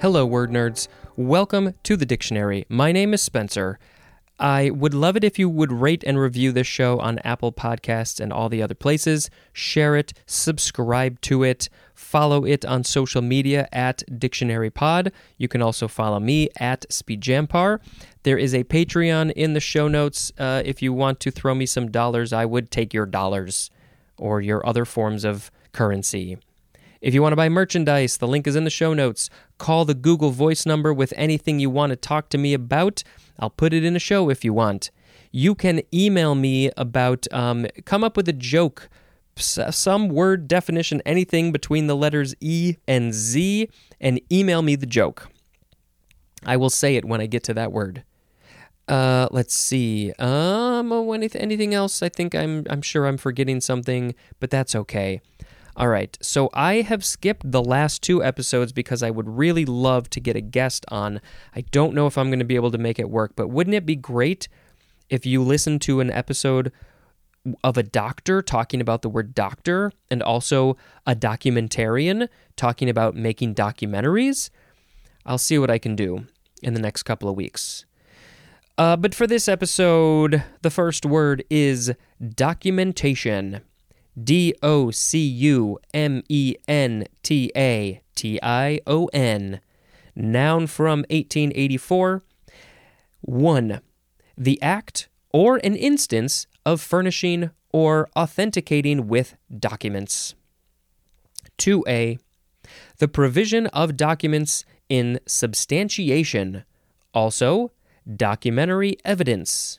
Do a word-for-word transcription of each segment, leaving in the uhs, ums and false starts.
Hello, word nerds. Welcome to the dictionary. My name is Spencer. I would love it if you would rate and review this show on Apple Podcasts and all the other places. Share it, subscribe to it, follow it on social media at DictionaryPod. You can also follow me at SpeedJampar. There is a Patreon in the show notes. Uh, if you want to throw me some dollars, I would take your dollars or your other forms of currency. If you want to buy merchandise, the link is in the show notes. Call the Google Voice number with anything you want to talk to me about. I'll put it in a show if you want. You can email me about, um, come up with a joke, some word definition, anything between the letters E and Z, and email me the joke. I will say it when I get to that word. Uh, let's see. Um, oh, anything, anything else? I think I'm, I'm sure I'm forgetting something, but that's okay. All right, so I have skipped the last two episodes because I would really love to get a guest on. I don't know if I'm going to be able to make it work, but wouldn't it be great if you listened to an episode of a doctor talking about the word doctor and also a documentarian talking about making documentaries? I'll see what I can do in the next couple of weeks. Uh, but for this episode, the first word is documentation. D O C U M E N T A T I O N. Noun from eighteen eighty-four. one. The act or an instance of furnishing or authenticating with documents. two A. The provision of documents in substantiation. Also, documentary evidence.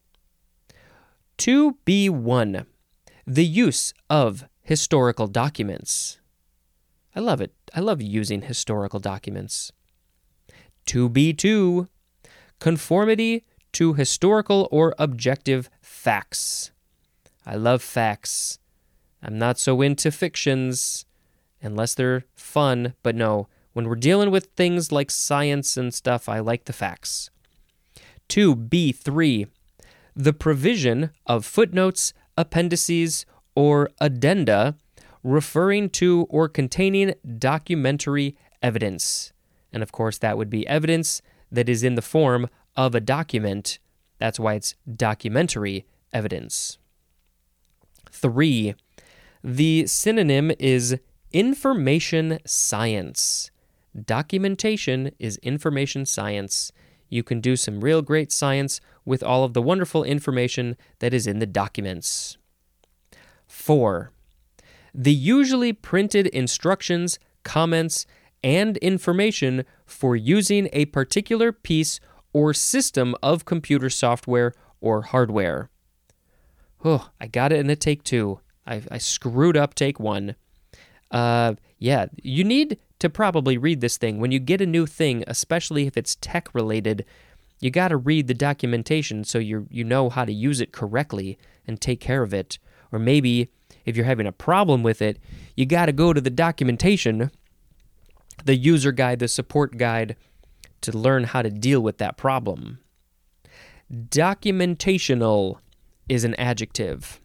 two B one. The use of historical documents. I love it. I love using historical documents. two B two. Conformity to historical or objective facts. I love facts. I'm not so into fictions unless they're fun, but no, when we're dealing with things like science and stuff, I like the facts. two B three. The provision of footnotes, appendices, or addenda referring to or containing documentary evidence. And of course, that would be evidence that is in the form of a document. That's why it's documentary evidence. three. The synonym is information science. Documentation is information science. You can do some real great science with all of the wonderful information that is in the documents. four. The usually printed instructions, comments, and information for using a particular piece or system of computer software or hardware. Oh, I got it in a take two. I, I screwed up take one. Uh, yeah, you need to probably read this thing. When you get a new thing, especially if it's tech-related, you got to read the documentation so you you know how to use it correctly and take care of it. Or maybe if you're having a problem with it, you got to go to the documentation, the user guide, the support guide, to learn how to deal with that problem. Documentational is an adjective.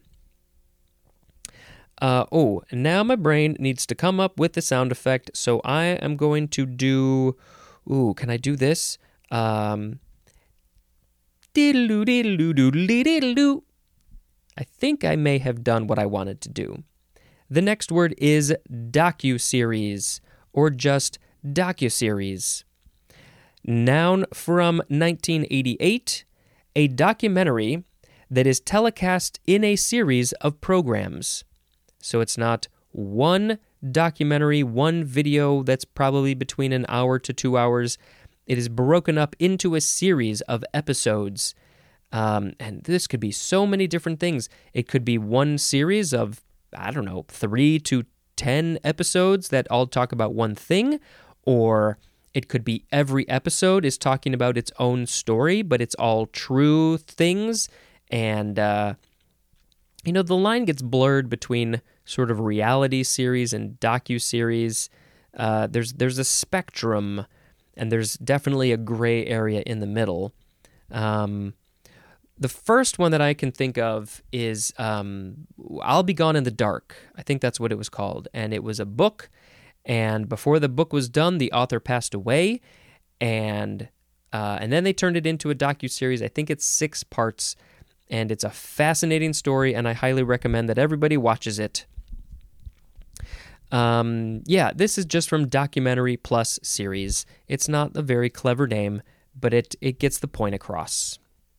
Uh, oh, now my brain needs to come up with the sound effect, so I am going to do... Ooh, can I do this? Um... Diddle-doo, diddle-doo, doodle-dee, diddle-doo. I think I may have done what I wanted to do. The next word is docuseries, or just docuseries. Noun from nineteen eighty-eight, a documentary that is telecast in a series of programs. So it's not one documentary, one video that's probably between an hour to two hours. It is broken up into a series of episodes. Um, and this could be so many different things. It could be one series of, I don't know, three to ten episodes that all talk about one thing, or it could be every episode is talking about its own story, but it's all true things. And, uh, you know, the line gets blurred between sort of reality series and docu-series. Uh, there's, there's a spectrum, and there's definitely a gray area in the middle. Um... The first one that I can think of is um, I'll Be Gone in the Dark. I think that's what it was called. And it was a book, And before the book was done, the author passed away, and uh, and then they turned it into a docuseries. I think it's six parts, and it's a fascinating story, and I highly recommend that everybody watches it. Um, yeah, this is just from Documentary Plus series. It's not a very clever name, but it, it gets the point across.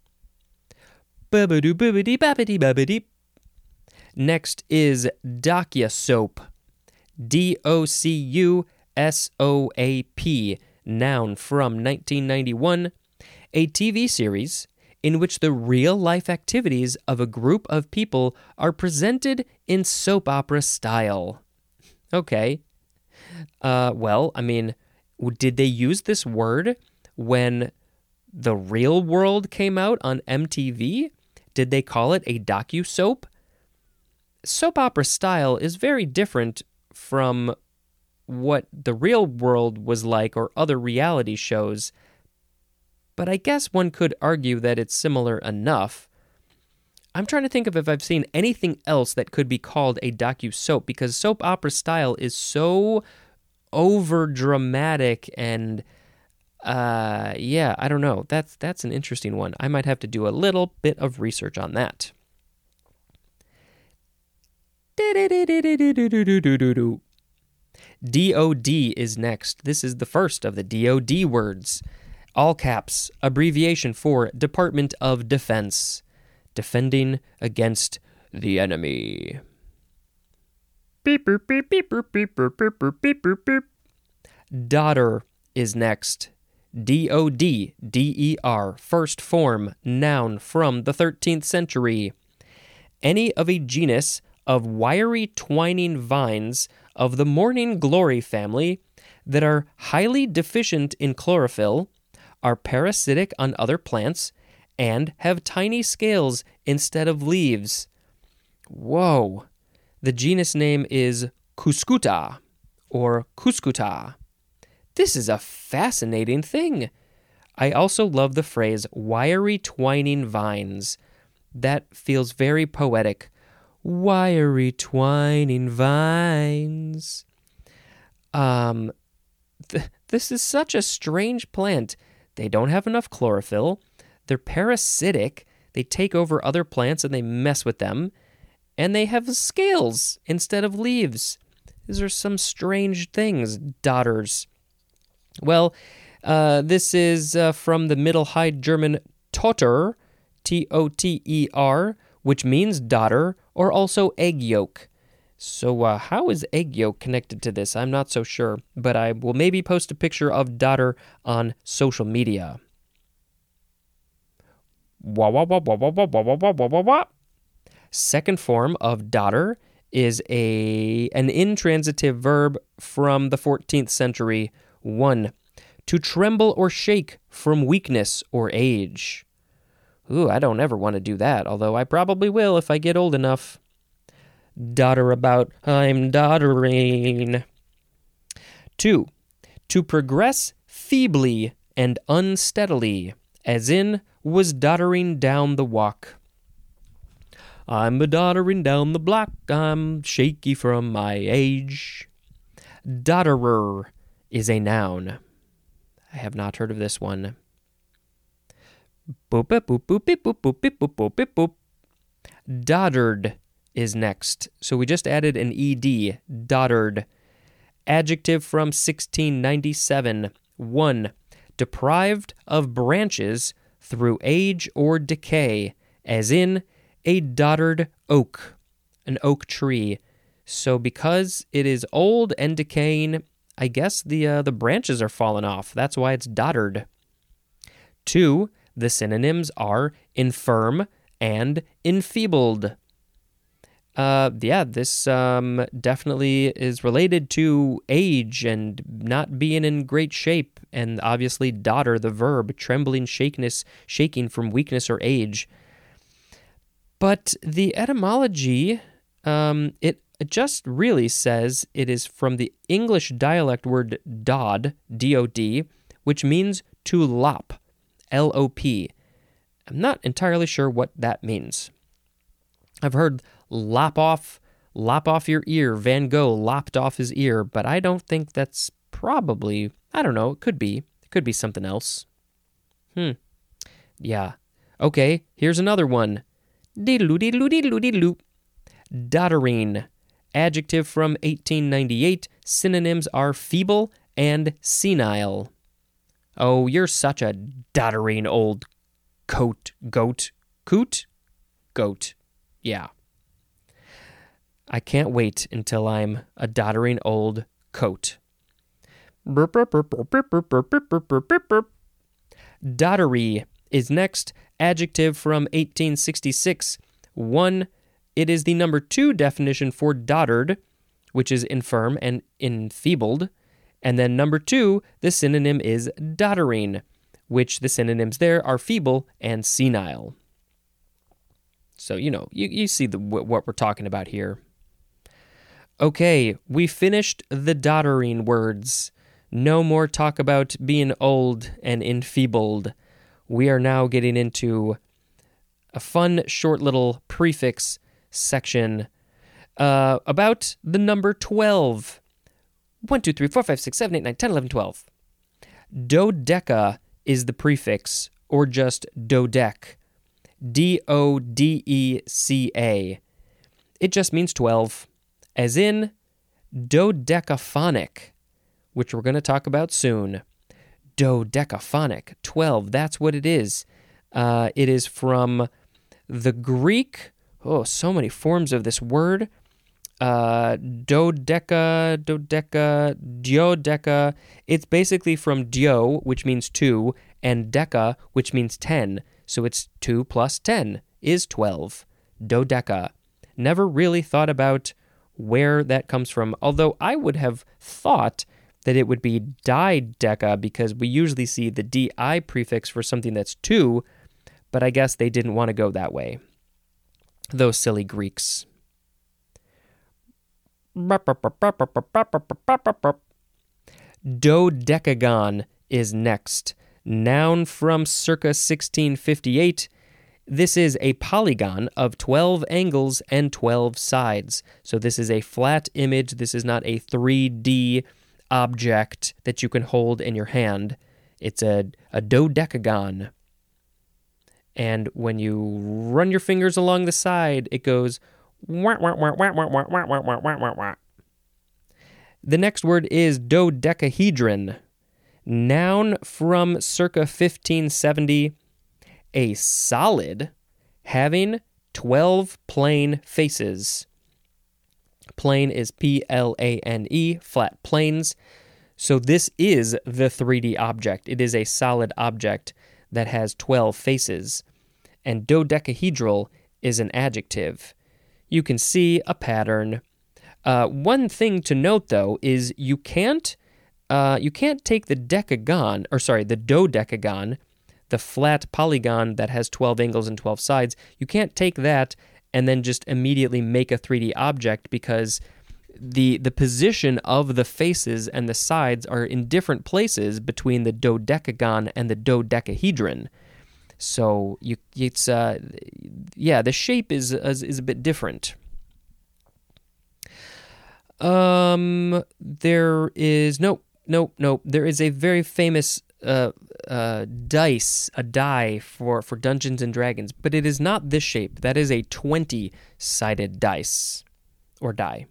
Next is DocuSoap. D O C U S O A P, noun, from nineteen ninety-one, a T V series in which the real-life activities of a group of people are presented in soap opera style. Okay. Uh, well, I mean, did they use this word when The Real World came out on M T V? Did they call it a docu-soap? Soap opera style is very different from what The Real World was like or other reality shows, but I guess one could argue that it's similar enough. I'm trying to think of if I've seen anything else that could be called a docu-soap, because soap opera style is so over-dramatic and, uh, yeah, I don't know. That's, that's an interesting one. I might have to do a little bit of research on that. D O D is next. This is the first of the D O D words. All caps, abbreviation for Department of Defense. Defending against the enemy. Beep, beep, beep, beep, beep, beep, beep, beep, beep, beep, beep. Daughter is next. D O D, D E R, first form, noun, from the thirteenth century. Any of a genus of wiry twining vines of the morning glory family that are highly deficient in chlorophyll, are parasitic on other plants, and have tiny scales instead of leaves. Whoa. The genus name is Cuscuta, or Cuscuta. This is a fascinating thing. I also love the phrase wiry twining vines. That feels very poetic. Wiry twining vines. Um, th- this is such a strange plant. They don't have enough chlorophyll. They're parasitic. They take over other plants and they mess with them. And they have scales instead of leaves. These are some strange things, daughters. Well, uh, this is uh, from the Middle High German Toter, T O T E R, which means daughter, or also egg yolk. So uh, how is egg yolk connected to this? I'm not so sure, but I will maybe post a picture of daughter on social media. Wah, wah, wah, wah, wah, wah, wah, wah, wah, wah, wah. Second form of daughter is a an intransitive verb from the fourteenth century. One, to tremble or shake from weakness or age. Ooh, I don't ever want to do that, although I probably will if I get old enough. Daughter about, I'm doddering. Two, to progress feebly and unsteadily, as in, was doddering down the walk. I'm a doddering down the block, I'm shaky from my age. Dodderer is a noun. I have not heard of this one. Boop, boop, boop, boop, boop, boop, boop, boop, boop, boop, boop. Doddered is next. So we just added an E D. Doddered. Adjective from sixteen ninety-seven. One, deprived of branches through age or decay, as in a doddered oak, an oak tree. So because it is old and decaying, I guess the uh, the branches are falling off. That's why it's doddered. Two, the synonyms are infirm and enfeebled. Uh, yeah, this um, definitely is related to age and not being in great shape, and obviously dodder, the verb, trembling, shakiness, shaking from weakness or age. But the etymology, um, it just really says it is from the English dialect word dod, D O D, which means to lop, L O P. I'm not entirely sure what that means. I've heard lop off, lop off your ear. Van Gogh lopped off his ear, but I don't think that's probably, I don't know, it could be. It could be something else. Hmm. Yeah. Okay, here's another one. Diddle-oo, diddle-oo, diddle-oo, diddle-oo. Doddering. Adjective from eighteen ninety-eight. Synonyms are feeble and senile. Oh, you're such a doddering old coat, goat, coot? Goat. Yeah. I can't wait until I'm a doddering old coat. Doddery is next. Adjective from eighteen sixty-six. One, it is the number two definition for doddered, which is infirm and enfeebled. And then number two, the synonym is doddering, which the synonyms there are feeble and senile. So, you know, you, you see the, what we're talking about here. Okay, we finished the doddering words. No more talk about being old and enfeebled. We are now getting into a fun, short little prefix section uh, about the number twelve. one, two, three, four, five, six, seven, eight, nine, ten, eleven, twelve. Dodeca is the prefix, or just dodec. D O D E C A. It just means twelve, as in dodecaphonic, which we're going to talk about soon. Dodecaphonic, twelve, that's what it is. Uh, it is from the Greek, oh, so many forms of this word. Uh, dodeca, dodeca, duodeca. It's basically from dio, which means two, and deca, which means ten. So it's two plus ten is twelve. Dodeca. Never really thought about where that comes from, although I would have thought that it would be dideca because we usually see the di prefix for something that's two, but I guess they didn't want to go that way. Those silly Greeks. Dodecagon is next. Noun from circa sixteen fifty-eight. This is a polygon of twelve angles and twelve sides. So this is a flat image. This is not a three D object that you can hold in your hand. It's a, a dodecagon. And when you run your fingers along the side, it goes wah, wah, wah, wah, wah, wah, wah, wah, wah, wah, wah. The next word is dodecahedron. Noun from circa fifteen seventy. A solid having twelve plane faces. Plane is P L A N E, flat planes. So this is the three D object. It is a solid object that has twelve faces. And dodecahedral is an adjective. You can see a pattern. Uh, one thing to note, though, is you can't uh, you can't take the decagon, or sorry, the dodecagon, the flat polygon that has twelve angles and twelve sides, you can't take that and then just immediately make a three D object because the the position of the faces and the sides are in different places between the dodecagon and the dodecahedron. So you it's uh yeah, the shape is is, is a bit different. Um there is no no no there is a very famous uh uh dice, a die for for Dungeons and Dragons, but it is not this shape. That is a twenty-sided dice or die.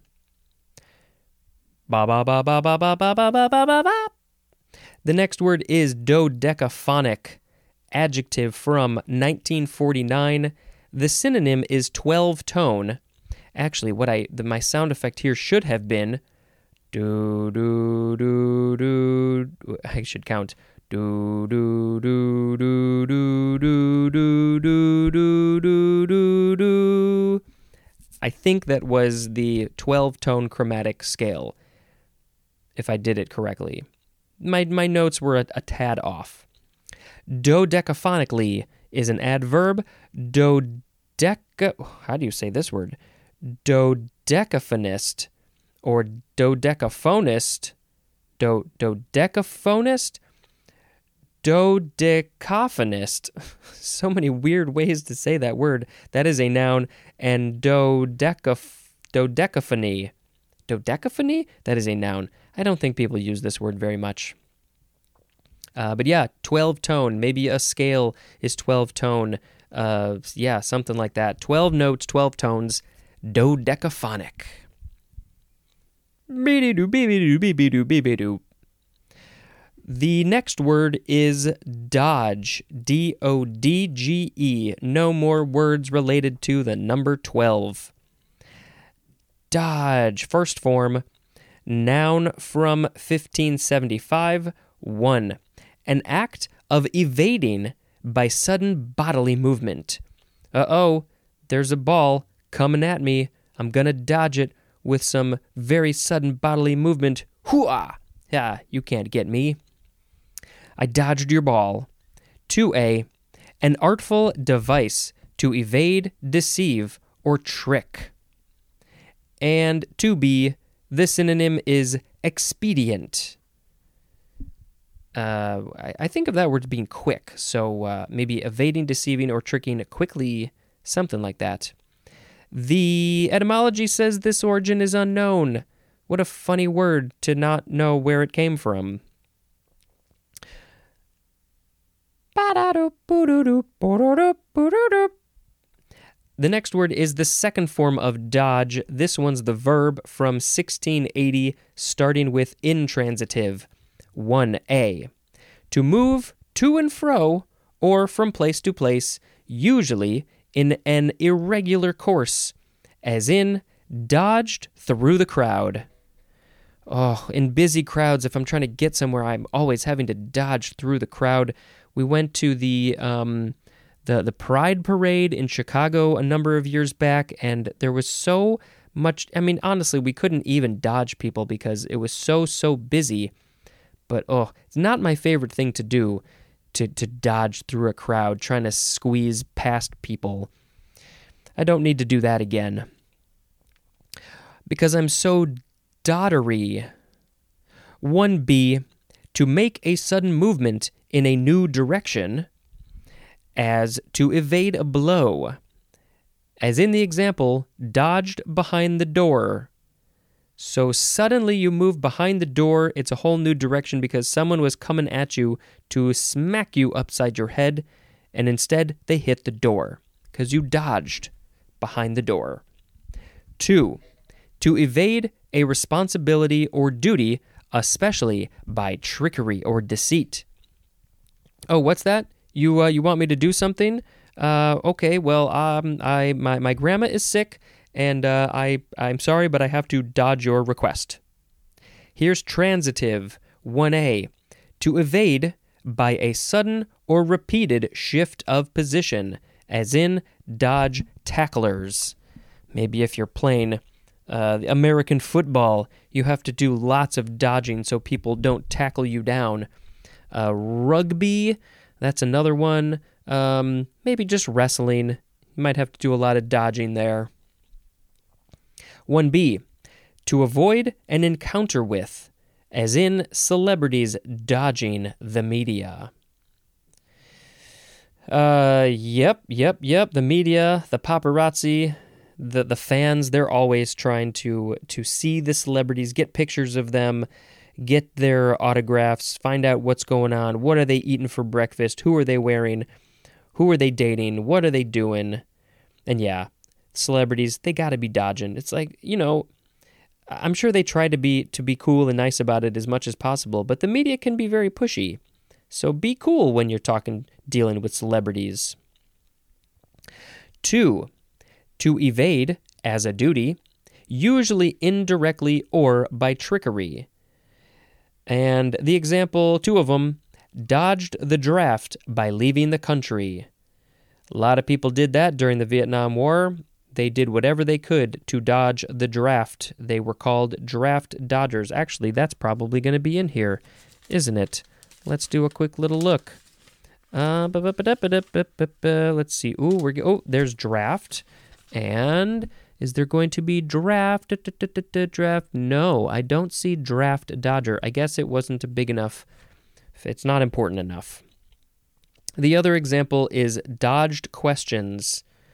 Ba ba ba ba ba ba ba ba ba ba ba. The next word is dodecaphonic. Adjective from nineteen forty-nine. The synonym is twelve tone. Actually, what I the, my sound effect here should have been do do do do. I should count do do do do do do do do do do do do. I think that was the twelve tone chromatic scale, if I did it correctly. My my notes were a, a tad off. Dodecaphonically is an adverb. Dodeca... How do you say this word? Dodecaphonist or dodecaphonist. Do, dodecaphonist? Dodecaphonist. So many weird ways to say that word. That is a noun. And dodecaph... dodecaphony. Dodecaphony? That is a noun. I don't think people use this word very much. Uh, but yeah, twelve tone. Maybe a scale is twelve tone. Uh, yeah, something like that. twelve notes, twelve tones. Dodecaphonic. Beep-de-doo, beep-de-doo, beep-de-doo, beep-de-doo. The next word is dodge. D O D G E. No more words related to the number twelve. Dodge. First form. Noun from fifteen seventy-five. One. An act of evading by sudden bodily movement. Uh-oh, there's a ball coming at me. I'm gonna dodge it with some very sudden bodily movement. Hoo-ah! Yeah, you can't get me. I dodged your ball. two A. An artful device to evade, deceive, or trick. And two B. The synonym is expedient. Uh, I, I think of that word as being quick, so uh, maybe evading, deceiving, or tricking quickly, something like that. The etymology says this origin is unknown. What a funny word to not know where it came from. The next word is the second form of dodge. This one's the verb from sixteen eighty, starting with intransitive. one A. To move to and fro, or from place to place, usually in an irregular course, as in dodged through the crowd. Oh, in busy crowds, if I'm trying to get somewhere, I'm always having to dodge through the crowd. We went to the um, the the Pride Parade in Chicago a number of years back, and there was so much. I mean, honestly, we couldn't even dodge people because it was so so busy. But oh, it's not my favorite thing to do, to to dodge through a crowd, trying to squeeze past people. I don't need to do that again because I'm so doddery. one B. To make a sudden movement in a new direction, as to evade a blow. As in the example, dodged behind the door. So suddenly you move behind the door, it's a whole new direction because someone was coming at you to smack you upside your head, and instead they hit the door, because you dodged behind the door. Two, to evade a responsibility or duty, especially by trickery or deceit. Oh, what's that? You uh, you want me to do something? Uh, okay, well, um, I my, my grandma is sick, and uh, I I'm sorry, but I have to dodge your request. Here's transitive, one A. To evade by a sudden or repeated shift of position, as in dodge tacklers. Maybe if you're playing uh, American football, you have to do lots of dodging so people don't tackle you down. Uh, rugby, that's another one. Um, maybe just wrestling. You might have to do a lot of dodging there. one B. To avoid an encounter with, as in celebrities dodging the media. Uh, yep, yep, yep. The media, the paparazzi, the the fans, they're always trying to to see the celebrities, get pictures of them, get their autographs, find out what's going on, what are they eating for breakfast, who are they wearing, who are they dating, what are they doing. And yeah, celebrities, they got to be dodging. It's like, you know, I'm sure they try to be to be cool and nice about it as much as possible, but the media can be very pushy. So be cool when you're talking, dealing with celebrities. Two, to evade as a duty, usually indirectly or by trickery. And the example, two of them, dodged the draft by leaving the country. A lot of people did that during the Vietnam War. They did whatever they could to dodge the draft. They were called draft dodgers. Actually, that's probably going to be in here, isn't it? Let's do a quick little look. Uh, let's see. Ooh, we're oh, there's draft. And is there going to be draft? Draft? No, I don't see draft dodger. I guess it wasn't big enough. It's not important enough. The other example is dodged questions.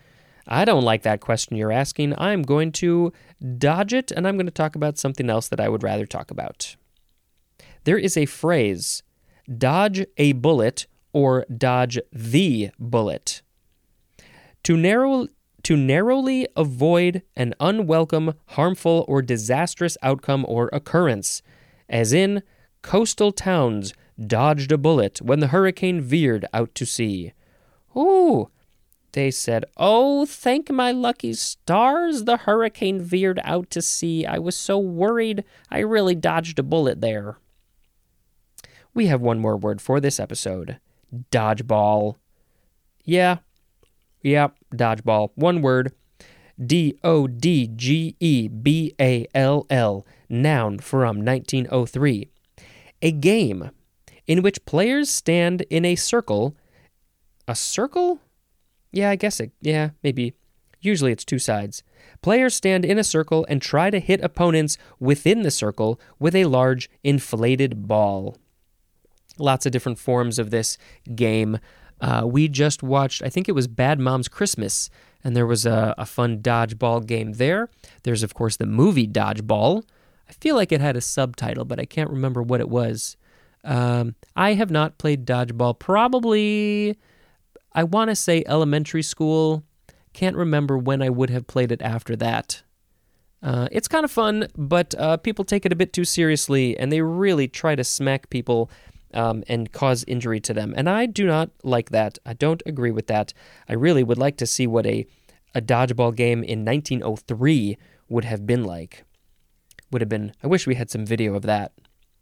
I don't like that question you're asking. I'm going to dodge it, and I'm going to talk about something else that I would rather talk about. There is a phrase, dodge a bullet or dodge the bullet. To narrow, to narrowly avoid an unwelcome, harmful, or disastrous outcome or occurrence, as in, coastal towns dodged a bullet when the hurricane veered out to sea. Ooh, they said, oh, thank my lucky stars, the hurricane veered out to sea. I was so worried. I really dodged a bullet there. We have one more word for this episode. Dodgeball. Yeah, yeah, dodgeball. One word. D O D G E B A L L. Noun from nineteen oh three. A game in which players stand in a circle. A circle? Yeah, I guess it, yeah, maybe. Usually it's two sides. Players stand in a circle and try to hit opponents within the circle with a large inflated ball. Lots of different forms of this game. Uh, we just watched, I think it was Bad Moms Christmas, and there was a, a fun dodgeball game there. There's, of course, the movie Dodgeball. I feel like it had a subtitle, but I can't remember what it was. Um, I have not played dodgeball probably... I want to say elementary school. Can't remember when I would have played it after that. Uh, it's kind of fun, but uh, people take it a bit too seriously, and they really try to smack people um, and cause injury to them. And I do not like that. I don't agree with that. I really would like to see what a, a dodgeball game in nineteen oh three would have been like. Would have been, I wish we had some video of that.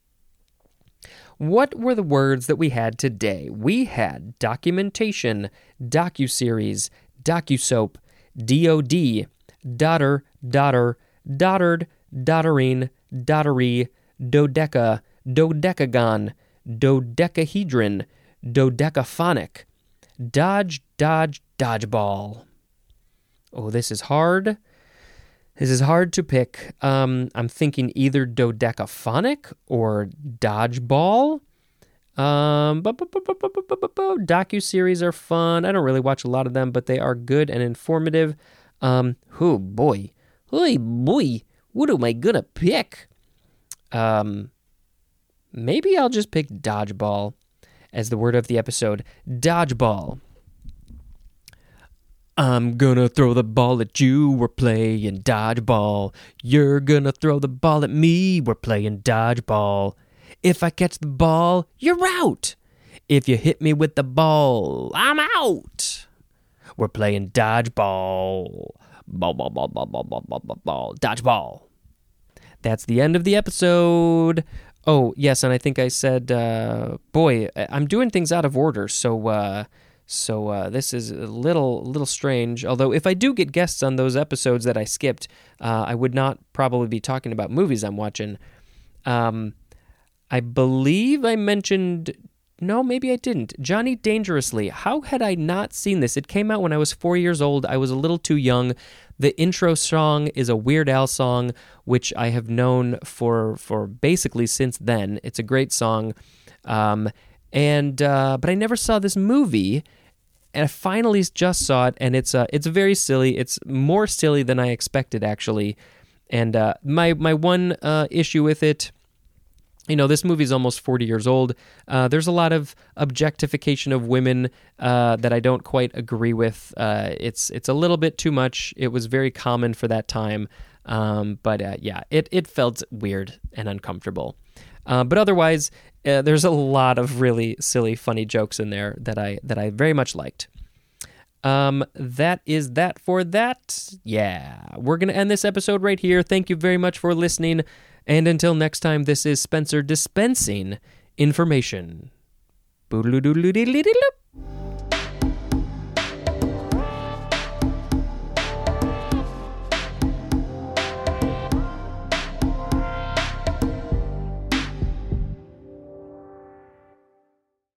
What were the words that we had today? We had documentation, docuseries, docusoap, D O D, daughter, daughter, dotard, dottering, dottery, dodeca, dodecagon, dodecahedron, dodecaphonic, dodge, dodge, dodgeball. Oh, this is hard. This is hard to pick. Um, I'm thinking either dodecaphonic or dodgeball. Um, docu-series are fun. I don't really watch a lot of them, but they are good and informative. Um, oh boy. Oh boy. What am I gonna pick? Um, maybe I'll just pick dodgeball as the word of the episode. Dodgeball. I'm gonna throw the ball at you, we're playing dodgeball. You're gonna throw the ball at me, we're playing dodgeball. If I catch the ball, you're out. If you hit me with the ball, I'm out. We're playing dodgeball. Ball, ball, ball, ball, ball, ball, ball, ball, ball, dodgeball. That's the end of the episode. Oh, yes, and I think I said, uh, boy, I'm doing things out of order, so, uh, So uh, this is a little little strange, although if I do get guests on those episodes that I skipped, uh, I would not probably be talking about movies I'm watching. Um, I believe I mentioned, no, maybe I didn't, Johnny Dangerously. How had I not seen this? It came out when I was four years old. I was a little too young. The intro song is a Weird Al song, which I have known for, for basically since then. It's a great song. Um, and uh, but I never saw this movie. And I finally just saw it, and it's uh, it's very silly. It's more silly than I expected, actually. And uh, my my one uh, issue with it, you know, this movie's almost forty years old. Uh, there's a lot of objectification of women uh, that I don't quite agree with. Uh, it's it's a little bit too much. It was very common for that time, um, but uh, yeah, it it felt weird and uncomfortable. Uh, but otherwise, uh, there's a lot of really silly, funny jokes in there that I that I very much liked. Um, that is that for that. Yeah, we're going to end this episode right here. Thank you very much for listening. And until next time, this is Spencer dispensing information. Boodle-doodle-doodle-doodle-doop.